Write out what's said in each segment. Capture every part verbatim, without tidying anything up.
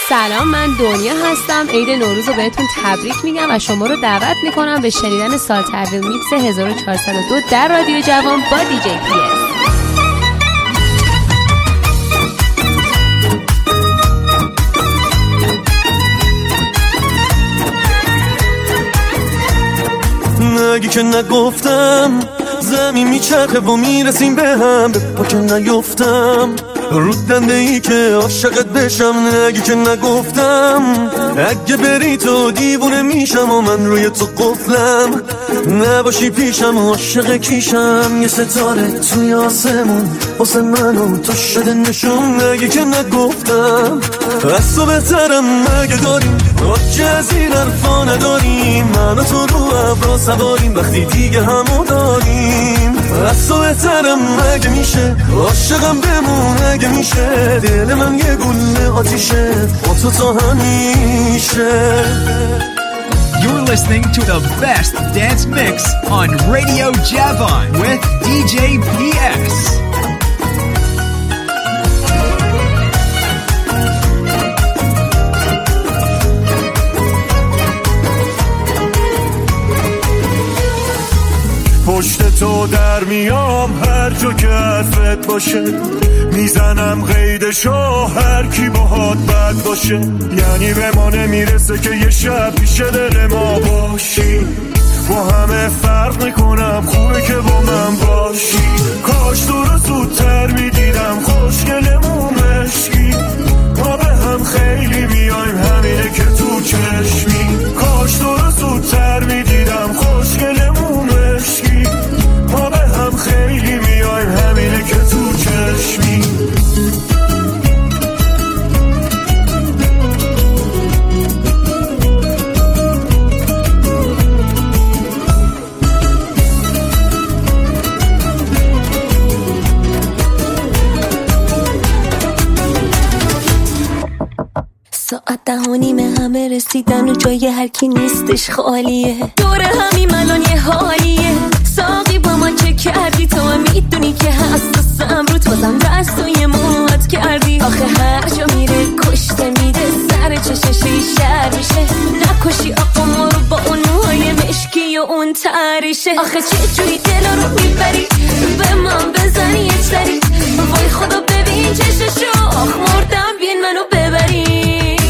سلام، من دنیا هستم. عید نوروز رو بهتون تبریک میگم و شما رو دعوت میکنم به شنیدن سال تحویل میکس هزار و چهارصد و دو در رادیو جوان با دی جی پی اس. نگی که نگفتم زمین میچرخه و میرسیم به هم، به پا که نیفتم رود دنده ای که عاشقت بشم. نگی که نگفتم اگه بری تو دیوونه میشم و من روی تو قفلم، نباشی پیشم عاشق کیشم. یه ستاره توی آسمون واسه من و تو شده نشون. نگی که نگفتم از تو بهترم مگه داریم، حاجه از این حرفا نداریم. من و تو رو ابرا سواریم وقتی دیگه همو داریم. از تو بهترم مگه میشه، عاشقم بمون اگه میشه. دل من یه گله آتیشه با تو تا همیشه. You're listening to the best dance mix on Radio Javon with دی جی پی اس. پشت تو در میام هر جا که حرفت باشه، میزنم قیدشو هر کی باهات بد باشه. یعنی به ما نمیرسه که یه شب پیش دل ما باشی، با همه فرق میکنم خوبه که با من باشی. کاش تو رو زودتر میدیدم خوشگلمون مشکی، ما به هم خیلی میایم همینه که تو چشمی. کاش تو رو زودتر میدیدم خوشگلمون مشکی، ما به هم خیلی میایم همینه که تو چشمی. ساعت ده و نیمه همه رسیدن و جای هر کی نیستش خالیه. دور همین الان یه حالیه. ساقی با ما چه کردی تو هم میدونی که حساسم رو بازم دست توی موهات کردی. آخه هر جا میره کشته میده سر چششی شر میشه. نکشی آقا ما رو با اون موهای مشکی و اون تریشه. آخه چه جوری دلا رو میبری به من بزنی یه سری. وای خدا ببین چششو آخ مردم بین منو ببری.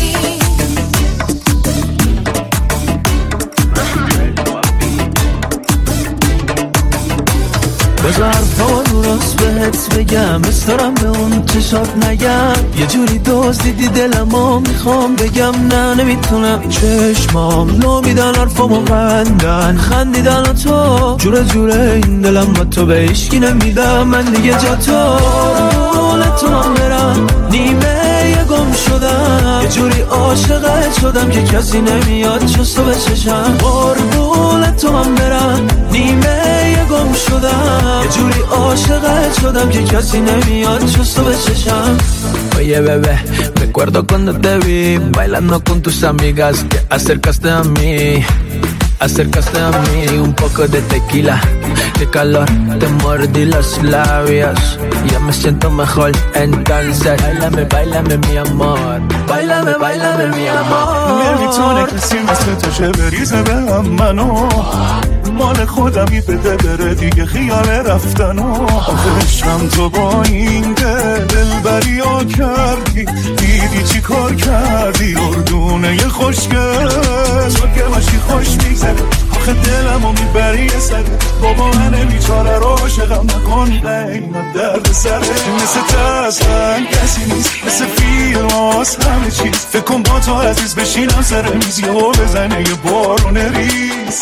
بذار حرفا رو راست بهت بگم، استارم به اون چشات نگم. یه جوری دزدیدی دلمو میخوام بگم نه نمیتونم. چشمام نو میدن حرفامو قندن خندیدن و تو جوره جوره این دلم با تو به هیچکی نمیدم. من دیگه جا تو تو هم برم نیمه یه گم شدم. یه جوری عاشقت شدم که کسی نمیاد جز تو به چشم. قربون تو هم برم نیمه یه گم شدم. یه جوری عاشقت شدم که کسی نمیاد جز تو به چشم. Oye bebé, recuerdo cuando te vi bailando con tus amigas que acercaste a mí, acercaste a mí. Un poco de tequila, de calor, te mordí los labios. Ya me siento mejor, entonces bailame, bailame mi amor, bailame, bailame mi amor. نمیتونه کسی مثل تو چه بریزه به هم منو، مال خودمی بده بره دیگه خیال رفتنو. آخه عشقم تو با این دل دلبری ها کردی، دیدی چی کار کردی اردونه یه خوشگل. تو که باشی خوش میگذره آخه دلمو میبری یه سره. بابا من بیچاره رو عاشقم نکن اینا درد سره. مثل تسلن کسی نیست مثل فیلم هاست همه چیز. فکر کن با تو عزیز بشینم سر میز یهو بزنه یه بارون ریز.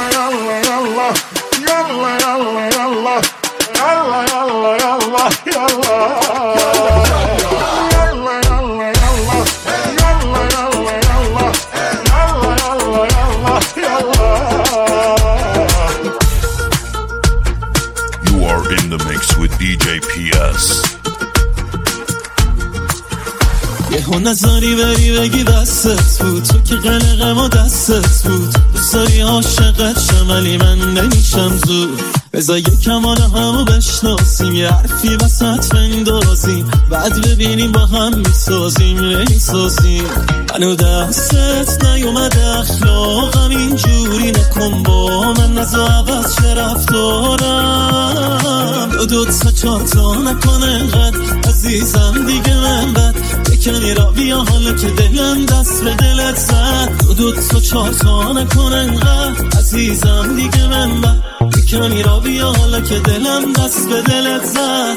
You are in the mix with دی جی پی اس. یهو نظری بری بگی دستت بود، تو که قلقم و دستت بود. دوست داری عاشقت شم ولی من نمیشم زود. بذار یکم حالا همو بشناسیم، یه حرفی وسط بندازیم، بعد ببینیم با هم میسازیم میسازیم. منو دستت نیومده اخلاقم اینجوری نکن با من، نزا عوض چه رفتارم، دو دو تا چار تا نکنه انقدر عزیزم دیگه من بد، بکنی را بیا حالا که دلم دست به دلت زد، دو دو تا چار تا نکنه انقدر عزیزم دیگه من بد، بکنی را بیا حالا که دلم دست به دلت زد.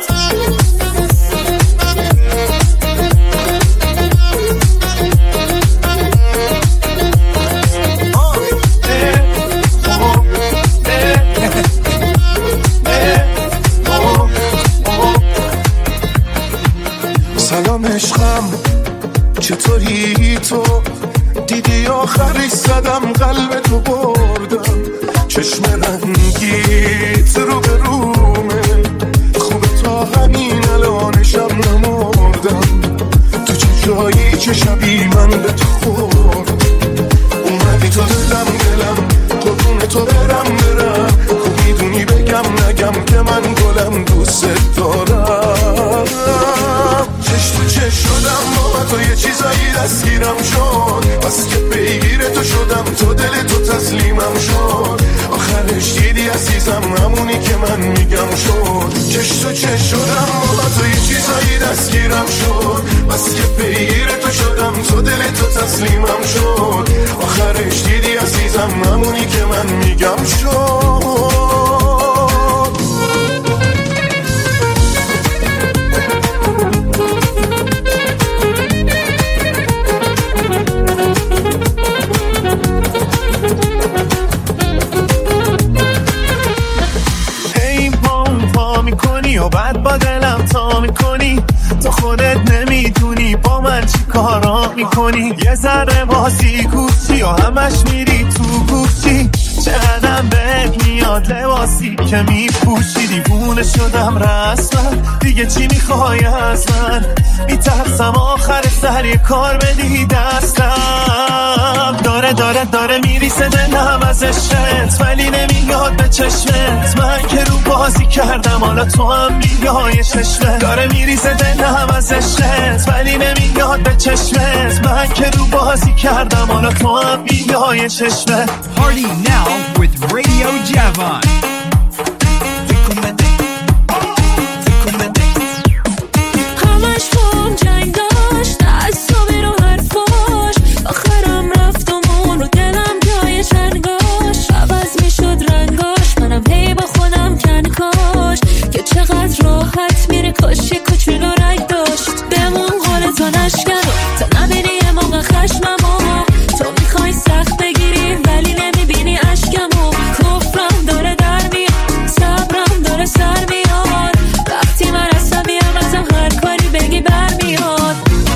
سلام عشقم چطوری تو؟ دیدی آخری زدم قلب تو بردم، چشم رنگیت رو به رومه، خوبه تا همین الانشم نمردم، تو چه جایی چه شبی من به تو خورد، اومدی تو دلم دلم قربون تو برم برم، خوب میدونی بگم نگم که من گلم دوست دارم، چش تو چش شدم با تو یه چیزایی دستگیرم شد، بس که پیگیر تو شدم تو دل تو تسلیمم شد، آخرش دیدی عزیزم همونی که من میگم شد، چش تو چش شدم با تو یه چیزایی دستگیرم شد، بس که پیگیر تو شدم تو دل تو تسلیمم شد، آخرش دیدی عزیزم همونی که من میگم شد. و بعد با دلم تا میکنی، تو خودت نمیدونی با من چی کارا میکنی، یه ذره بازی گوشی و همش میری تو گوشی، چقدرم بهت میاد لباسی که میپوشی، دیوونه شدم رسما دیگه چی میخوای از من، میترسم آخر سر یه کار بدی دستم، داره داره داره میریسه دلم از عشقت ولی نمیاد به چشمت، من که رو بازی کردم حالا تو هم بیای چشمت، داره میریسه دلم از عشقت ولی نمیاد به چشمت، من که رو بازی کردم حالا تو هم بیای چشمت. Party now with Radio Javon. همش با هم جنگ داشت از صبح رو حرفاش، آخرم رفتم اون رو دلم جای چنگاش، عوض میشد رنگاش منم هی با خودم کنکاش، که چقدر راحت میره کاش یه کوچولو رنگ داشت، بمون قول تو نشکنو تا نبینی یه موقع خشممو، تو میخوای سخت بگیری ولی نمیبینی اشکمو، کفرم داره در میاد صبرم داره سر میاد، وقتی من عصبیم ازم هر کاری بگی برمیاد.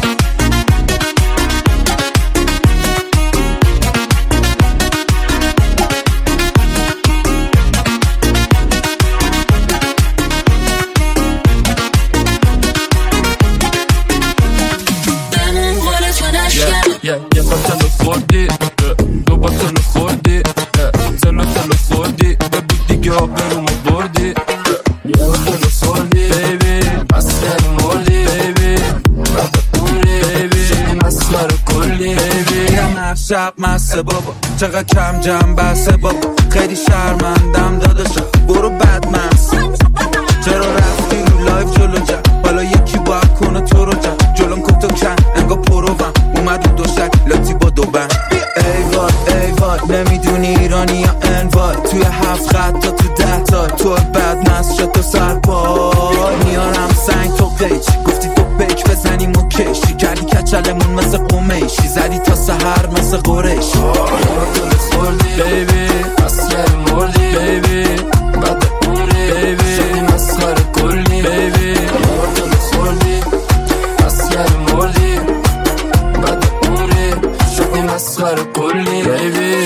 بمون قول تو نشکنو یه یه بطلو خوردی دو بطلو خوردی تلو تلو خوردی ببود دیگه آبرومو بردی، یه بطلو خوردی بیبی مسخره موردی بیبی بعد عمری بیبی شدی مسخره کلی بیبی، هر شب مسته بابا چقدر کم جمع بسته بابا، خیلی شرمندم داداشم برو بد مست، چرا رفتی رو لایف جلو جم، حالا یکی باید کنه تو رو جم، جلوم کن تو کن انگا پروم اومد رو دوشک لاتی با دو بند، ای وای ای وای نمیدونی ایرانی یا انوای، توی هفت خط تا تو ده تا تو بد مست شد تو سر پای، میارم سنگ تو قیچ گفتی تو بیک بزنیم و کشی کردی کچلمون مثل قمیشی، زدی تا سهر مثل قریشی، دل خوردی بیبی مسخره موردی بیبی بعد عمری بیبی شدی مسخره کلی بیبی، دل خوردی مسخره موردی بعد عمری شدی مسخره کلی بیبی.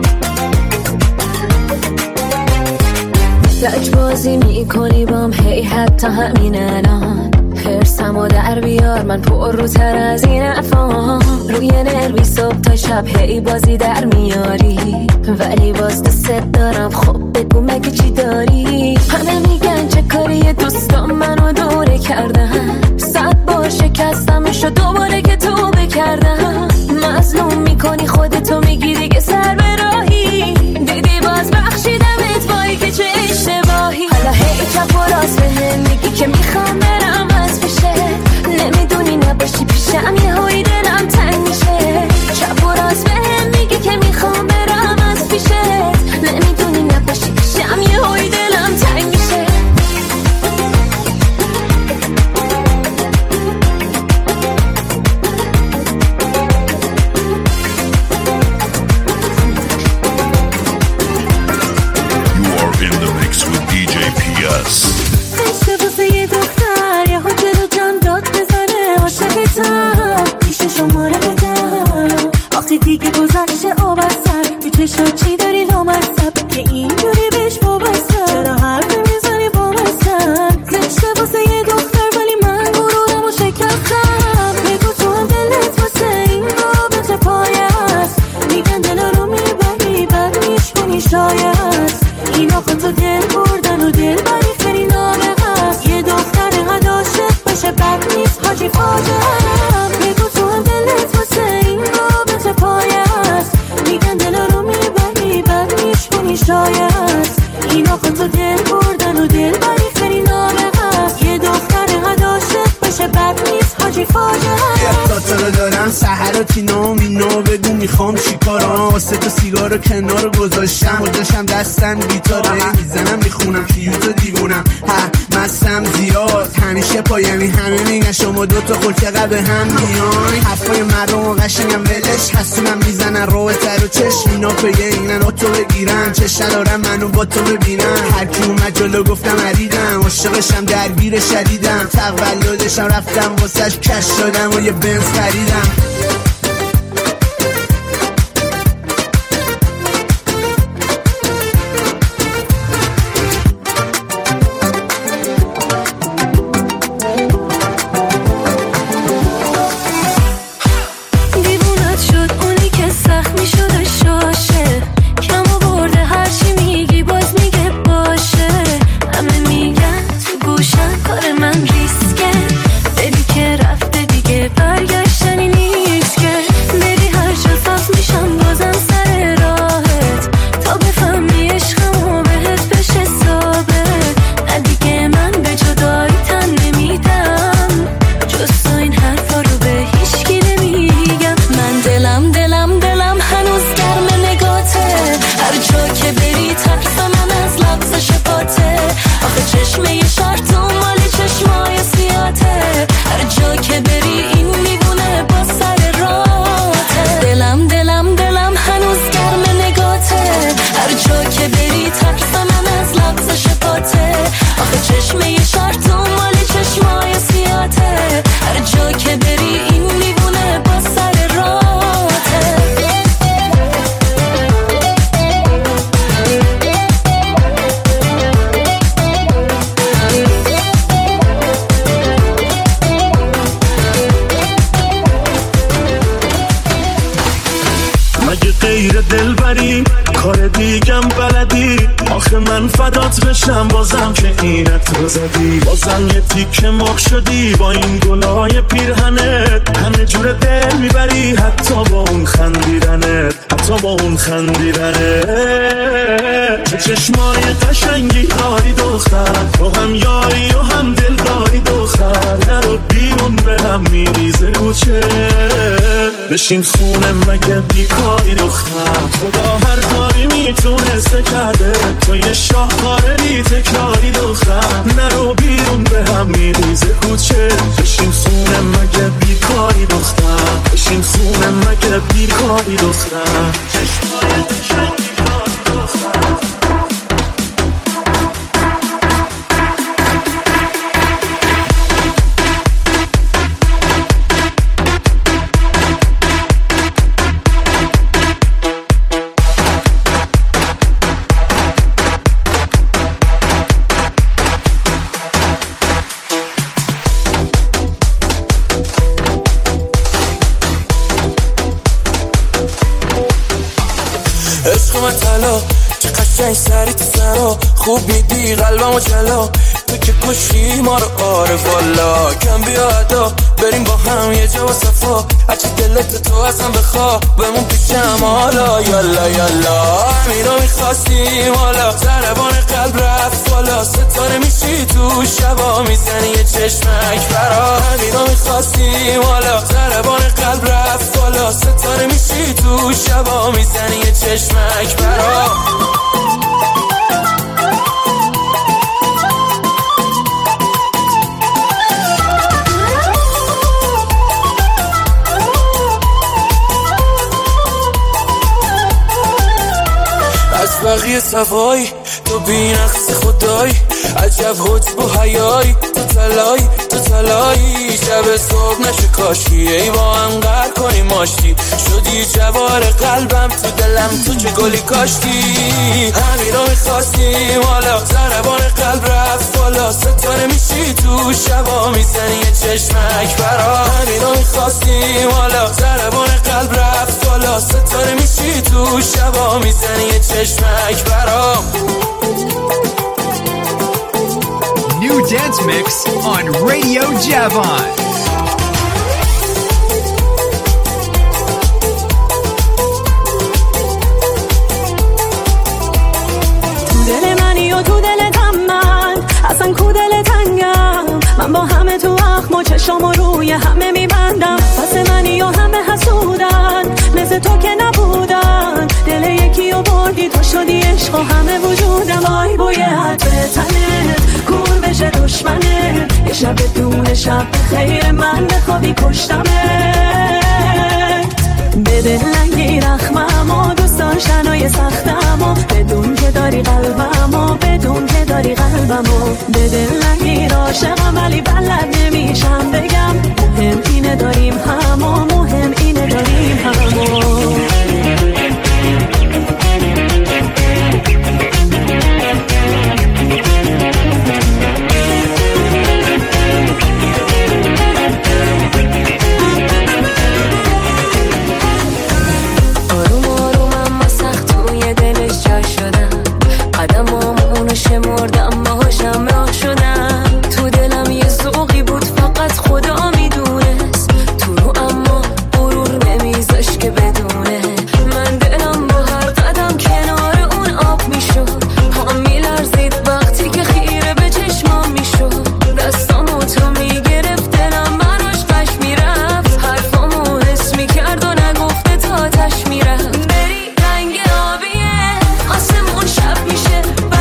لج بازی میکنی بام هی حتی همین الان حرسمو در بیار، من پر رو تر از این افام. روی نروی صبح تا شب هی بازی در میاری، ولی باز دست دارم. خب بگو مگه چی داری؟ همه میگن چه کاری دوستان منو دوره کردن، صد بار شکستمش و دوباره که توبه کردم. مظلوم میکنی خودتو، میگی دیگه سر به راهی، دیدی باز بخشیدمت، وای که چه اشتباهی. حالا هی چپ و راست بهم میگی که میخوام برم از پیشت، نمیدونی نباشی پیشم یه هایی دلم تنگ میشه. چپ و راست بهم میگی که میخوام برم از پیشت، نمیدونی نباشی پیشم یه هایی دلم تنگ میشه. دیگه گذشته آب از سر، تو چشم چی داری لامصب که اینجوری بهش وابسته؟ چرا حرف میزنی با مثل زشته واسه یه دختر، ولی من غرورمو شکستم. بگو تو هم دلت واسه این رابطه پایه هست، میگن دل رو میبری بد میشکنی شاید. اینا خودتو دل بردن و دل بری خیلی نامه هست، یه دختر قد عاشق بشه بد نیست حاجی فاجعه. بگو تو هم دلت واسه این رابطه پایه هست، میگن دل رو میبری بد میشکنی شاید. اینا خودتو دل بردن و دل بری خیلی نامه هست، یه دختر قد عاشق بشه بد نیست حاجی فاجعه. تا رو دارم سحر و تینا و مینا، بگو میخوام چی کارم. واسه تو سیگار رو کنار گذاشتم و داشتم دستم گیتاره میزنم میخونم کیوتو دیوونم. ها مستم زیاد همیشه پایمی، همه میگن شما دوتا خود چقدر به هم میان. حرفای مردم و قشنگم ولش، حسونم میزنن رو تر و چشم. اینا پیه اینن و تو بگیرن، چه دارم منو با تو ببینن. هر کی اومد جلو گفتم عریدم، عاشقشم درگیر شدیدم. تولدشم رفتم واسش کش شدم و یه بنز خریدم. بازم که اینت رو زدی، بازم یه تیکه مرغ شدی با این گلای پیرهنت. همه جور دل میبری حتی با اون خندیدنت، حتی با اون خندیدنت. چه چشمای قشنگی داری دختر، تو هم یاری و هم دل داری دختر. نرو بیرون به هم میریزه کوچه، بشین خونه مگه بیکاری دختر. خدا هر کاری میتونسته کرده، تو یه شاهکار بی تکراری دختر. نرو بیرون به هم میریزه کوچه، بشین خونه مگه بیکاری دختر. بشین خونه مگه بیکاری دختر. چشمای قشنگی داری دختر. میبری تو سرا، خوب میدی قلبمو جلا، تو که کشی ما رو آره والا. کم بیادا بریم با هم یه جا و صفا، هرچی دلت تو ازم بخوا بمون پیشم حالا. یالا یالا همینو میخواستیم حالا، ضربان قلب رفت بالا، ستاره میشی تو شبا، میزنی یه چشمک برا. همینو میخواستیم حالا، ضربان قلب رفت بالا، ستاره میشی تو شبا، میزنی یه چشمک برا. از بقیه سوای تو بی نقص خدای، عجب حجب و حیای، تو تلای تو تلایی، شب صبح نشه کاشی ای با هم قر کنی ماشتی، شدی جوار قلبم تو دلم تو چه گلی کاشتی. همین رو میخواستیم حالا، ضربان قلب رفت بالا، ستاره میشی تو شبا، میزنی یه چشمک برا. همین رو میخواستیم حالا، ضربان قلب رفت بالا، ستاره میشی تو شبا، میزنی یه چشمک برا. New dance mix on Radio Javon. تو دل منی و تو دلتم من، اصلا کو دل تنگم، من با همه تو اخم و چشم و روی همه میبندم. پس منی و همه حسودن، مثل تو که نبودن، دل یکی و بردی تو شدی عشق و همه وجودم. آی بوی حد به تنت کور بشه دشمنه، یه شب دونه شب خیر من بخوابی کشتمت. به دل نگیر اخمم و دوست داشتنای سختم و بدون که داری قلبم و بدون که داری قلبم و به دل نگیر عاشقم ولی بلد نمیشم بگم، مهم اینه داریم هم و مهم اینه داریم هم و شمردم باهاشم راه شدم، تو دلم یه ذوقی بود فقط خدا میدونست، تو رو اما غرور نمیذاش که بدونه. من دلم با هر قدم کنار اون آب میشد، پام میلرزید وقتی که خیره به چشمام میشد، دستامو تو میگرفت دلم مناش قش میرفت، حرفامو حس میکرد و نگفته تا آتش میرفت. بری رنگ آبیه آسمون شب میشه،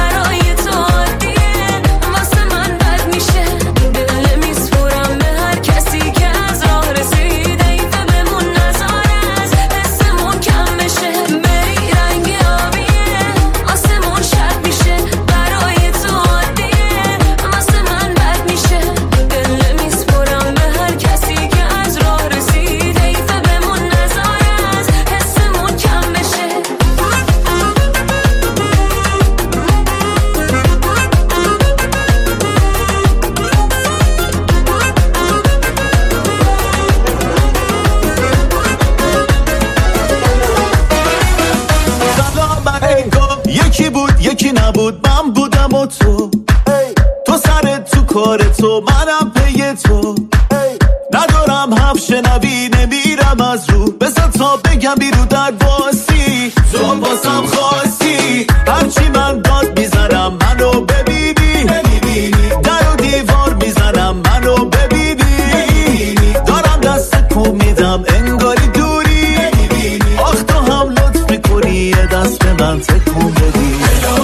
یکی نبود من بودم و تو، تو سرت تو کار تو منم پی تو، ندارم حرف شنوی نمیرم از رو، بزن تا بگم بیرو در واسی، تو واسم خواستی هرچی من داد میزنم منو ببینی، در و دیوار میزنم منو ببینی، دارم دست کو میدم انگاری دوری، آخ تو هم لطف میکنی یه دست به من تکون بدی.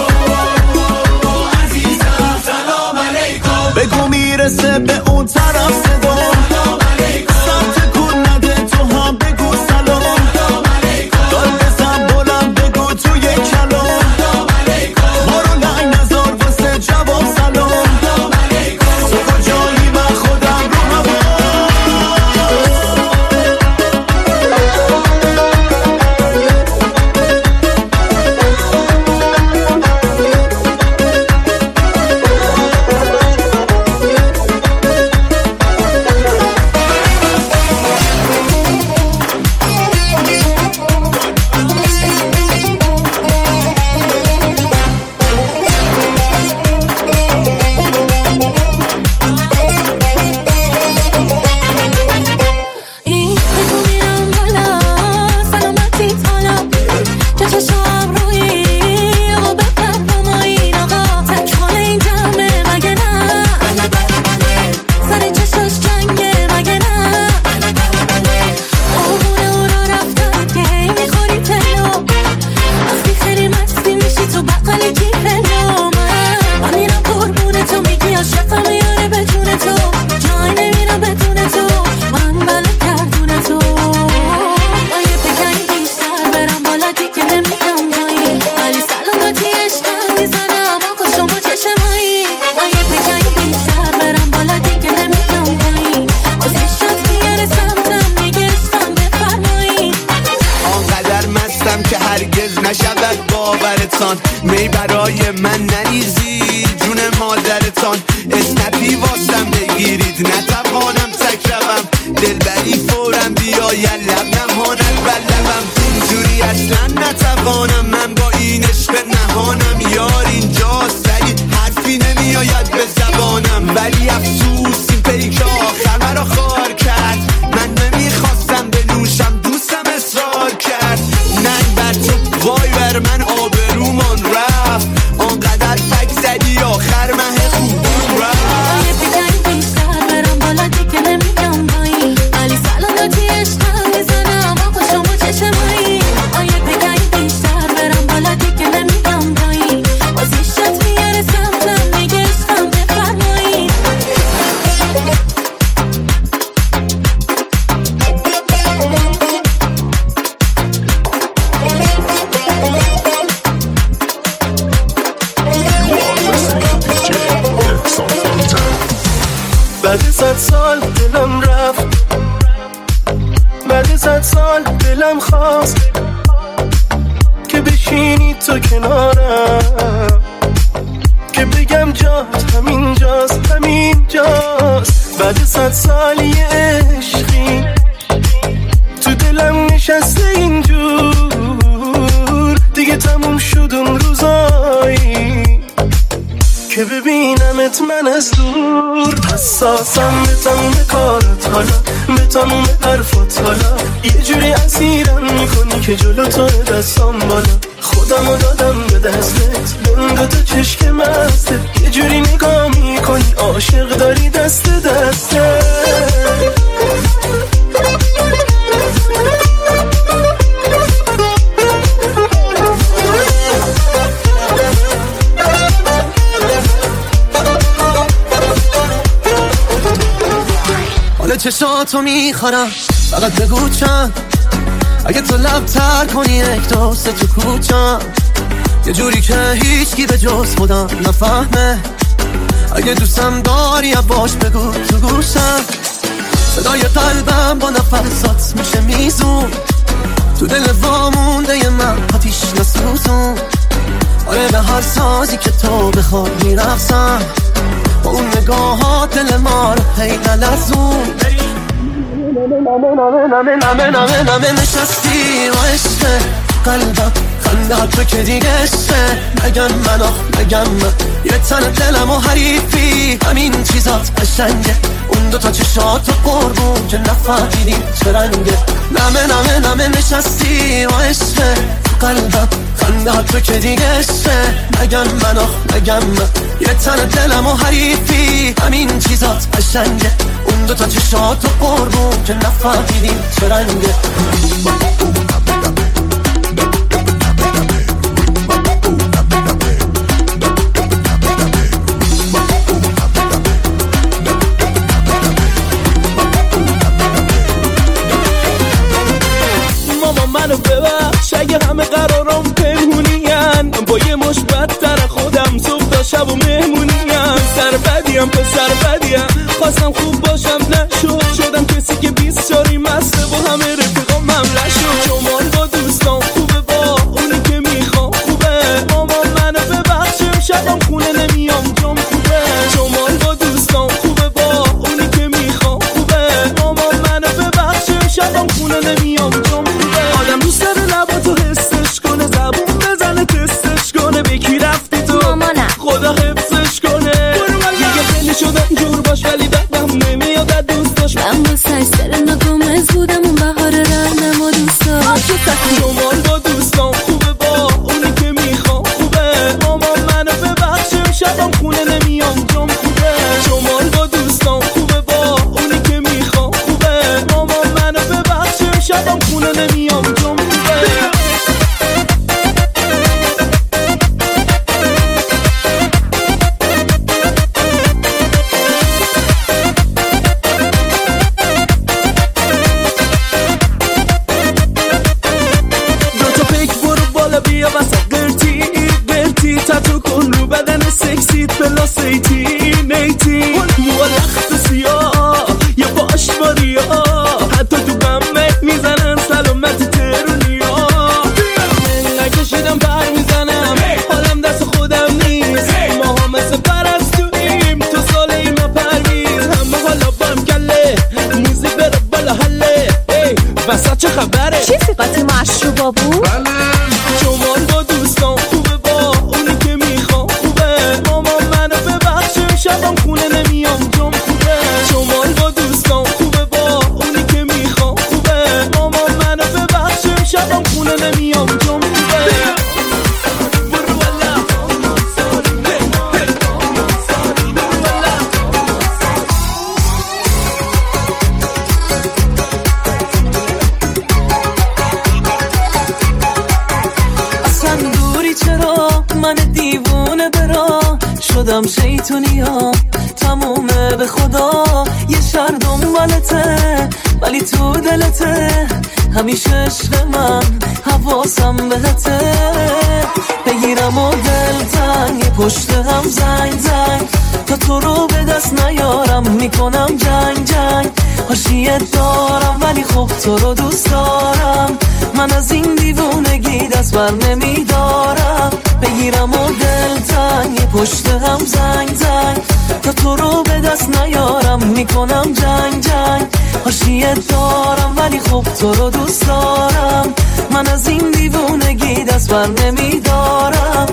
بگو میرسه به اون طرف صدا، سر تکون نده تو هم بگو سلام، دار بزن بلند بگو توی کلام، ما رو لنگ نزار واسه جواب سلام، تو کجایی من خودم رو هوا. شیطان اسنپی واسم بگیرید نتوانم تکرمم دلبری فورم بیاید لب نماند بلبم اینجوری اصلا نتوانم من با این عشق نهانم یار اینجاست ولی حرفی نمیآید به زبانم ولی افسوس این پیک آخر مرا خار کرد من نمیخواستم بنوشم دوستم اصرار کرد ننگ بر تو وای بر من آبرومان رفت آنقدر فک زدی آخر مه خوب رفت یه بگن بیشتر برم بالا دیگه نمیگم بایی علی سلامتی عشقم میزنم آقا شما چشمایی آیه بگن بیشتر برم بالا دیگه نمیگم بایی بازیشت میاره سمتم میگه عشقم بفرمایی بعد صد سال دلم رفت بعد صد سال دلم خواست که بشینی تو کنارم که بگم جات همین جاست همین جاست بعد صد سال یه عشقی تو دلم نشسته اینجور دیگه تموم شد اون روزایی که ببینمت من از دور حساسم به تموم کارت حالا به تموم حرفات حالا یه جوری اسیرم میکنی که جلو تو دستام بالا خودمو دادم به دستت بند تو چشک مسته یه جوری نگاه میکنی عاشق داری دست دسته چشاتو میخوانم فقط بگو چند اگه تو لب تر کنی یک دوست تو کوچم یه جوری که هیچکی به جز خودم نفهمه اگه دوستم داری باش بگو تو گوشم صدای قلبم با نفسات میشه میزون تو دل وامونده ی من آتیش نسوزون آره به هر سازی که تو بخوای میرقصم با اون نگاهات دل ما رو هی نلرزون نامه نامه نامه نامه نامه نامه نشستی و عشقه قلبم خنده ها تو که دیگه عشقه نگم من آخ نگم من یه تن دلم و حریفی همین چیزات قشنگه اون دوتا چشات و قربون که نفهمیدیم چه رنگه نامه نامه نامه نشستی و عشقه قلبم خنده ها تو که دیگه عشقه نگم من آخ نگم من یه تن دلم و حریفی همین چیزات قشنگه اون دوتا چشات و قربون که نفهمیدیم چه رنگه ماما منو ببخش اگه همه قرارم پنهونین با یه مش بدتر خودم صبح تا شب و مهمونین سر بدیم پسر بدیم خواستم خوب باشم نشد شدم کسی که بیست شاری مسته با همه رفیقام ممله شد شمال با دوستان خوبه با اونی که میخوام خوبه ماما منو ببخشم شبم خونه نمیام جام خوبه شمال با دوستان خوبه با اونی که میخوام خوبه ماما منو ببخشم شبم خونه نمیام جام خوبه آدم دوست داره لباتو حسش کنه زبون بزنه تستش کنه به کی رفتی تو مامانم خدا حفظش کنه دیگه خیلی شدم جور باش ولی دقم نمیاد دوست داشت من با سرسر ناگمز بودم اون بهار رنم و دوست داشت شمال با دوستان خوبه با اونی که میخوام خوبه ماما منو ببخشم شبم خونه نمیام جام خوبه شمال با دوستان خوبه با اونی که میخوام خوبه ماما منو ببخشم شبم خونه نمیام جام خوبه بیا واسه قرتی قرتی تاتو کن رو بدن سکسیت پلاس ایتی نیتی مو لخت سیاه یا باش باریا حتی تو بمه میزنن سلامت ترونیا نکشیدم پر میزنم حالم دست خودم نیست ما هم مثل پرستویی خودم شیطونیام تمومه به خدا یه شهر دنبالته ولی تو دلته همیشه عشق من حواسم بهته بگیرم و دل تنگ پشت هم زنگ زنگ تا تو رو به دست نیارم میکنم جنگ جنگ حاشیه دارم ولی خب تو رو دوست دارم من از این دیوونگی دست بر نمیدارم بگیرم و دل تنگ پشت هم زنگ زنگ تا تو رو به دست نیارم میکنم جنگ جنگ حاشیه دارم ولی خب تو رو دوست دارم من از این دیوونگی دست بر نمیدارم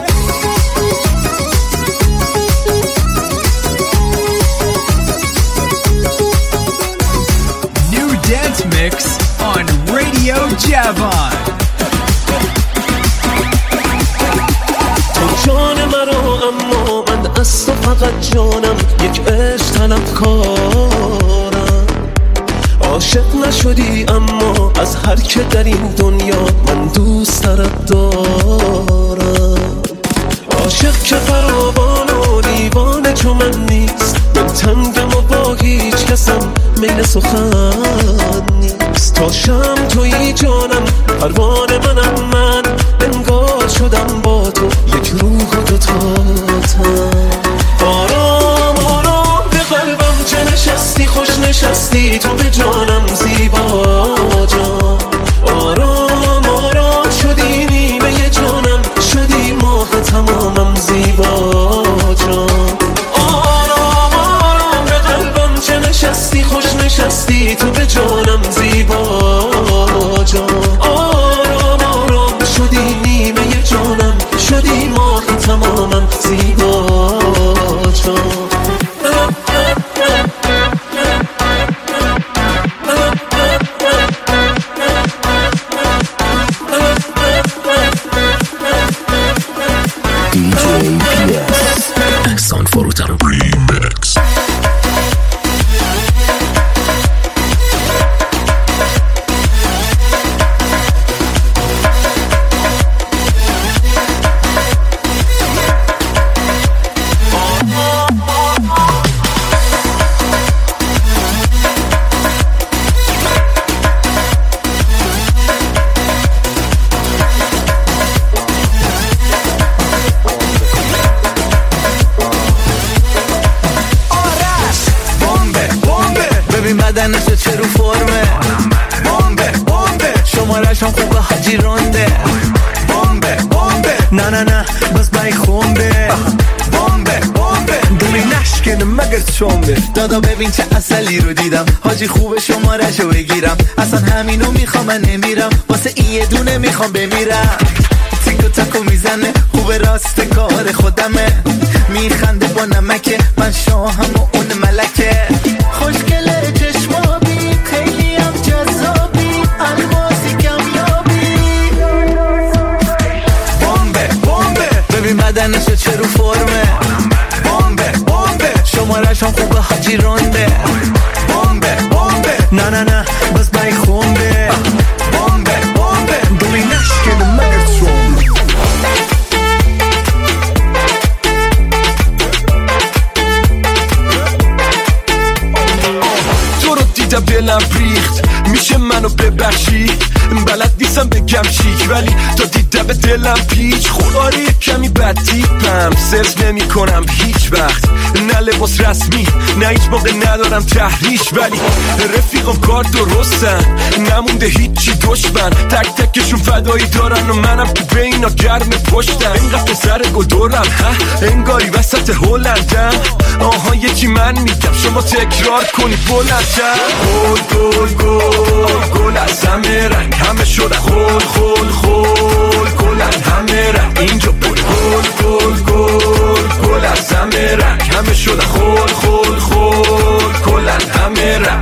New dance mix on Radio Javon. تو جان مرا اما من از تو فقط جانم یک عشق طلبکارم عاشق نشدی اما از هر که در این دنیا من دوست دارم دارم عاشق که فراوان و دیوانه چو من نیست من تنگم و با هیچ کسم میل سخن نیست تا شم توی جانم پروانه منم من انگار شدم با تو یک روح و دو تاتم آرام آرام به قلبم چه نشستی خوش نشستی تو به جانم زیبا جان آرام آرام شدی نیمه جانم شدی ماه تمامم زیبا جان آرام آرام به قلبم چه نشستی خوش نشستی تو به جانم زیبا جان آرام آرام شدی نیمه جانم شدی ماه تمامم زیبا جان بدنشو چه رو فرمه بامبه بامبه شمارش هم خوبه حاجی رونده بامبه بامبه نه نه نه بس بای خونده بامبه بامبه دلی نشکنه مگر چونده دادا ببین چه اصلی رو دیدم حاجی خوبه شمارشو بگیرم اصلا همینو میخوام من نمیرم واسه این یه دونه میخوام بمیرم تیکو تاکو میزنه خوبه راست کار خودمه میخنده با نمکه من شاهم و اون ملکه خوشگله چشمابی خیلی هم جذابی الماسی کمیابی بامبه بامبه ببین بدنشو چه رو فرمه بامبه بامبه شمارش هم خوبه حاجی رونده بامبه بامبه نه نه نه بس بای خونده بامبه بامبه دلی نشکنه مگر چونده دیدم دلم ریخت میشه منو ببخشی بلد نیستم بگم شیک ولی تا دیدم به دلم پیچ خوداری کمی بد تیپم سرس نمی کنم هیچ وقت نه لباس رسمی نه هیچ موقع ندارم تحریش ولی رفیقم کار درستن نمونده هیچی دشمن تک تکشون فدایی دارن و منم تو به اینا گرم پشتم اینقدر پسر گدورم ها انگاری وسط هلندم آها یکی من میگم شما تکرار کنی بلندم گل گل گل گل از همه رنگ همه شده خول خول خول گلن همه رنگ اینجا بود گل گل گل گل از همه رنگ همه شده خول خول خول گلن همه رنگ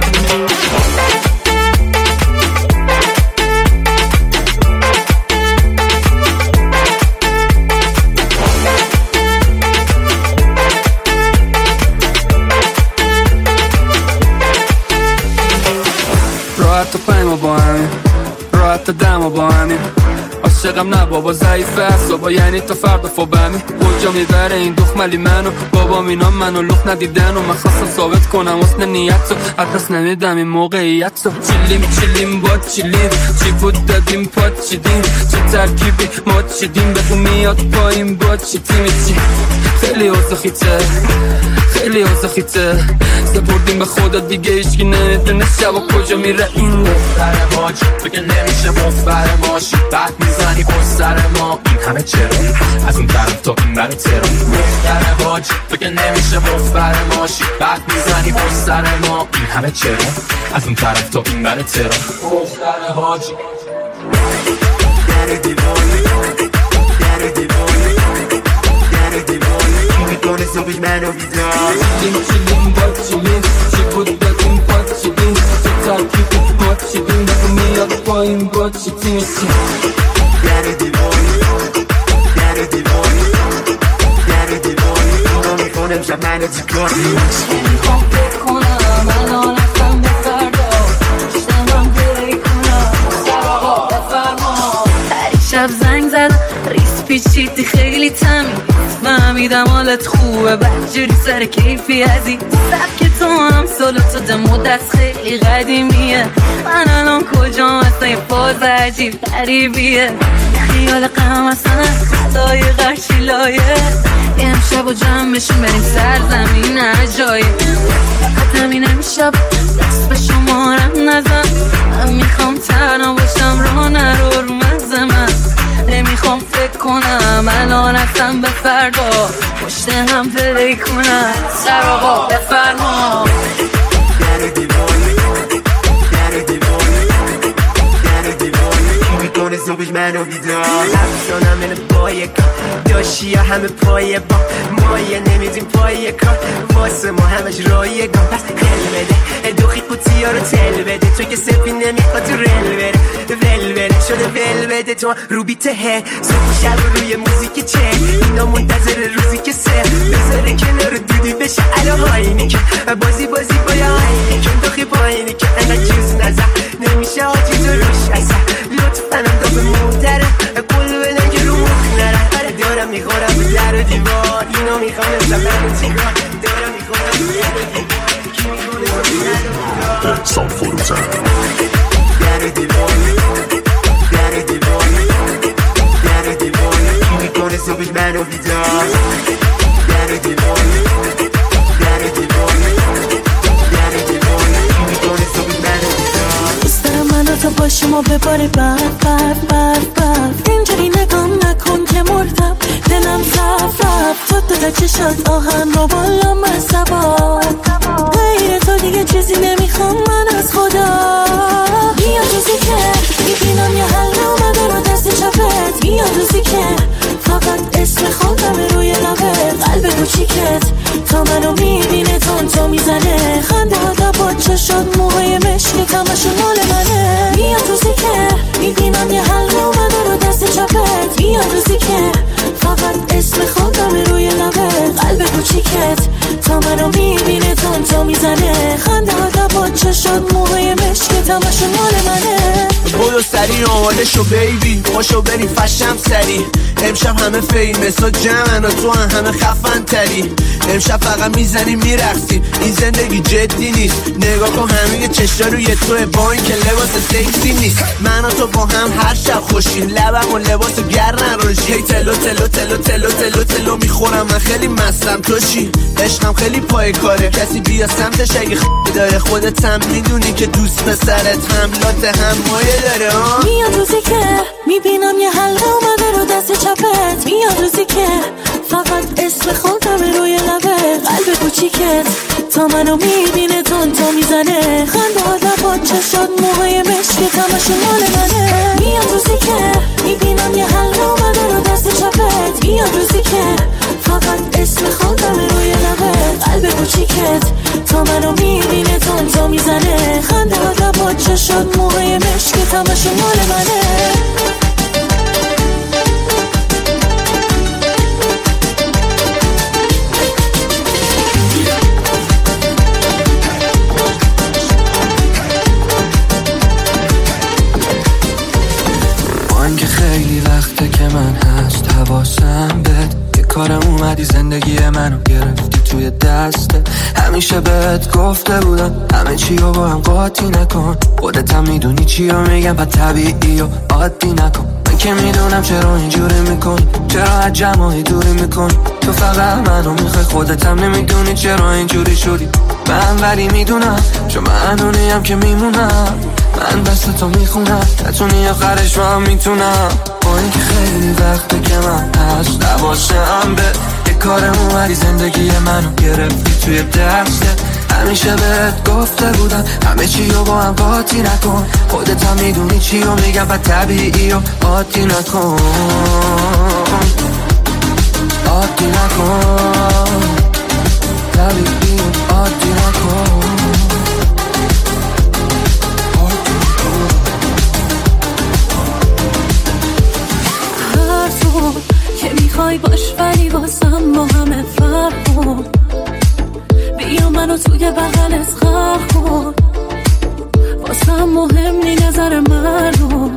راحت و پایما با همین راحت دما با همین عاشقم نه بابا ضعیفه اصابا، یعنی تا فردا فوبمی کجا میبره این دخملی منو بابا مینا منو لخ ندیدن و من خواستم ثابت کنم حسن نیت رو عدس نمیدم این موقعیت رو. چیلیم چیلیم با چیلیم چی بود دادیم پاد چیدیم چه ترکیبی ما چیدیم بگو میاد پایین با چی تیمی چی. خیلی اوزخیته خیلی اوزخیته سپردیم به خدا دیگه هیچکی نمیدونه شبا کجا میره این دختر ما. تو که نمیشه مفبر ما شیبت میزنی پشت سر ما این همه چرا از اون طرف تا این بر ترا. دختر ما تو که نمیشه مفبر ما شیبت میزنی پشت سر ما این همه چرا از اون طرف تا این بر ترا. دختر حاجی در دیوانه در دیوانه در دیوانه کی میکنه صبح منو بیدار. چیلیم چیلیم با چیلیم چی بود دادیم پاد چیلیم چه ترکیب ما چیلیم بگو میاد پایین با چی تیمی چی. در دیوانه در دیوانه در دیوانه اینا میکنم شب منو چیکار میخوام فکر کنم الان رفتم به فردا شنم گره کنم سر آقا بفرما. هر شب زنگ زدم ریس پیچیدی خیلی تمیز فهمیدم حالت خوبه بجوری سر کیفی ازی سبک تو هم سالو تو دمو دست خیلی قدیمیه. من الان کجام اصلا یه فاز عجیب غریبیه خیال قم اصلا خدای غرشی لایه یه امشب و جمع بشیم بریم سرزمین عجایب. فقط همین امشب دست به شمارم نزن من میخوام تنها باشم راه نرو رو مزه من نمیخوام فکر کنم الان رفتم به فردا پشت هم پلی کنم سر آقا بفرما. در دیوانه در دیوانه در دیوانه کی میکنه صبح منو بیدار. افسانم منو با یک داشی ها همه پای با مایه نمیدیم پای کار واسه ما همش رایگان. پس خل بده دوخی قوطی ها رو تل بده تو که سپی نمیخواد تو رل بره ول بره شده ول بده تو رو بیته هه صبح شب روی موزیک چه اینا منتظر روزی که سه بذاره کنار دودی بشه الان هایینی که بازی بازی باید هایینی که دوخی پایینی که انقدر چیز نزد نمیشه آجی تو روش اصلا لطفا هم دو به محترم قول بدن که رو مخ نره دارم میخورم به در و دیوار اینا میخوام نزدن چیکار دارم میخورم به در و دیوار کی میخونه به در و دیوار سال فروزن در دیوانه در دیوانه در دیوانه کی میکنه صبح منو بیدار. در دیوانه در دیوانه در دیوانه کی میکنه صبح منو بیدار. دوست دارم منو تو باشیم و بباره برد برد برد برد اینجوری نگام نکن که مردم دلم رفت رفت تو داده چشات آهن رو بالا من سبا غیر تو دیگه چیزی نمیخوام من از خدا. بیا روزی که میبینم یه حل اومده رو دست چپت بیا روزی که فقط اسم خودم روی لبت قلب کوچیکت تا منو میبینه تون تو میزنه خنده ها دبا چشات موهای مشکت همشون مال منه. بیا روزی که میبینم یه حل اومده رو دست چپت بیا روزی که فقط اسم خودم روی لبت قلب کوچیکت تا منو میبینه تون تو میزنه خنده ها دبا چشات موهای مشکت همشون مال منه. بودو سری آماده شو بیبی پاشو بریم فشم سری امشب همه فیمس و جمعن و تو هم همه خفن تری امشب فقط میزنیم میرقصیم این زندگی جدی نیست نگاه کن همین چشا روی توه با این که لباس سکسی نیست من و تو با هم هر شب خوشیم لبم و لباسو گرن روش هی تلو تلو تلو تلو تلو تلو میخورم من خیلی مستم تو چی عشقم خیلی پای کاره کسی بیا سمتش اگه خ*** داره خودت هم میدونی که دوست پسرت حملات هم مایه داره ها. میاد روزی که میبینم یه حلقه اومده رو دست چپت میاد روزی که فقط اسم خودم روی لبت قلب کوچیکت تا منو میبینه تون تو میزنه خنده ها دبا چشات موهای مشکت همشون مال منه. میاد روزی که میبینم یه حلقه اومده رو دست چپت میاد روزی که فقط اسم خودم روی لبت قلب کوچیکت تا منو میبینه تون تو میزنه خنده ها دبا چشات موهای مشکت همشون مال منه. من که خیلی بسته. همیشه بهت گفته بودم همه چی رو با هم قاطی نکن. خودت هم میدونی چی رو میگم پس طبیعی و عادی نکن. من که میدونم چرا اینجوری میکنی، چرا از جمعی دوری میکنی. تو فقط منو میخوای، خودت هم نمیدونی چرا اینجوری شدی. من ولی میدونم چون من اونیم که میمونم. من دست تو میخونم نتونی آخرش رو هم میتونم. با اینکه خیلی وقته که من هست نباشم به یه کارمون ولی زندگی منو گرفتی توی دسته. همیشه بهت گفته بودم همه چی رو با هم قاطی نکن. خودت هم میدونی چی رو میگم و طبیعی و عادی نکن. عادی نکن، طبیعی و عادی نکن. که میخوای باش ولی واسم با همه فرق کن. بیا منو توی بغلت خلق کن. واسم مهم نی نظر مردم.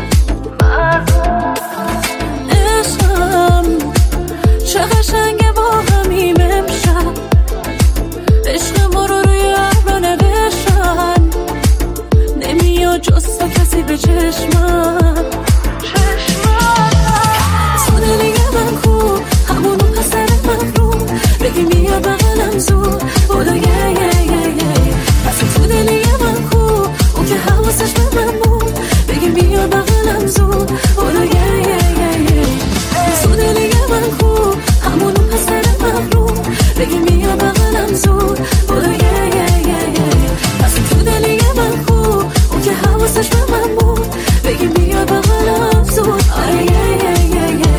عشقم چه قشنگه با همیم امشب. عشق ما رو روی ابر نوشتن. نمیاد جز تو کسی به چشمم. من کو همونو پسر من رو بگی بیا بغلم زود بودا یه یه یه یه. پس تو دلی من کو اون که حواسش به من بود بگی بیا بغلم زود بودا یه یه یه یه. تو دلی من کو همونو پسر من رو بگی بیا بغلم زود بودا یه یه یه یه. پس تو دلی من کو اون که حواسش به من بود بگی بیا بغلم زود آره یه یه یه یه.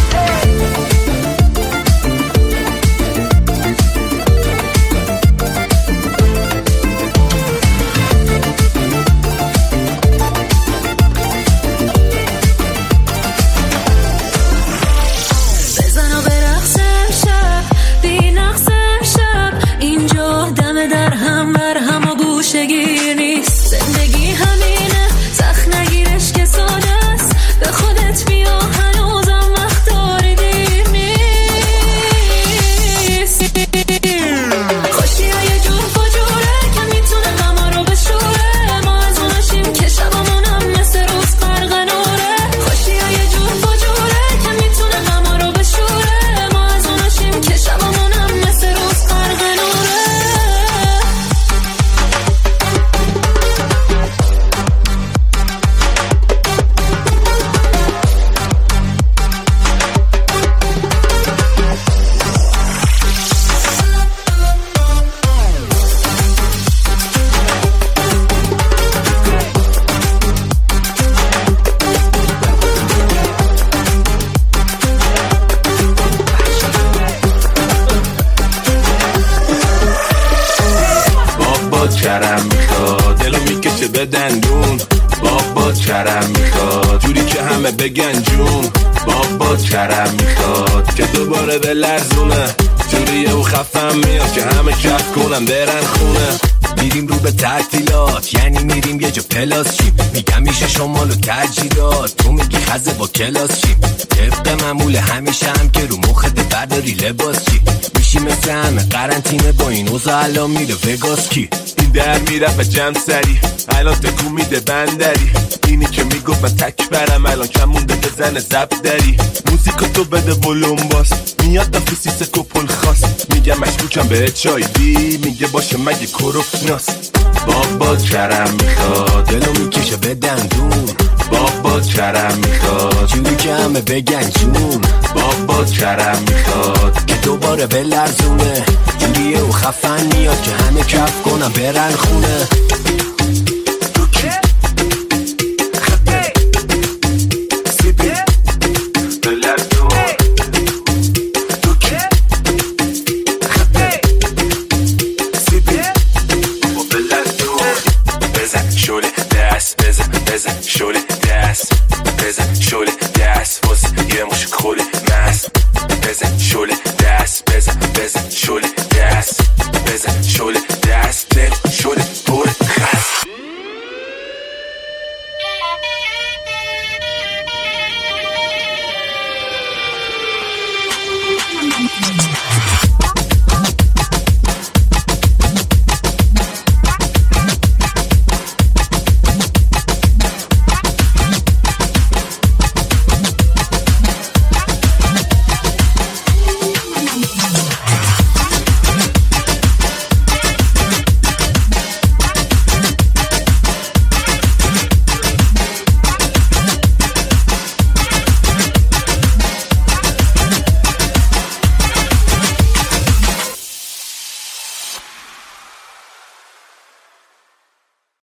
بگن جون بابا کرم میخواد که دوباره به لرزونه جوریه و خفم میاد که همه کف کنم برن خونه. میریم رو به تعطیلات یعنی میریم یه جا پلاس شیم. میگم میشه شمال و ترجیلات تو میگی خزه با کلاس شیم. طبق معمول همیشه هم که رو مخت برداری لباس چی میشی مثل همه قرنطینه با این اوزا الان میره وگاس کی. این در میرفت و جمع سری الان تکو میده بندری. اینی که میگفت من تک برم الان کم مونده بزنه زب دری. موزیکا تو بده ولوم باس میاد دفی سیسه کپل خواست. میگم مشکوکم به چای بی میگه باشه مگه کرو ناس. بابا کرم میخواد دلو میکشه به دندون. بابا کرم میخواد جوری که همه بگن جون. بابا کرم میخواد که دوباره به لرزونه جوریه و خفن میاد که همه کف کنم برن خونه. Shorty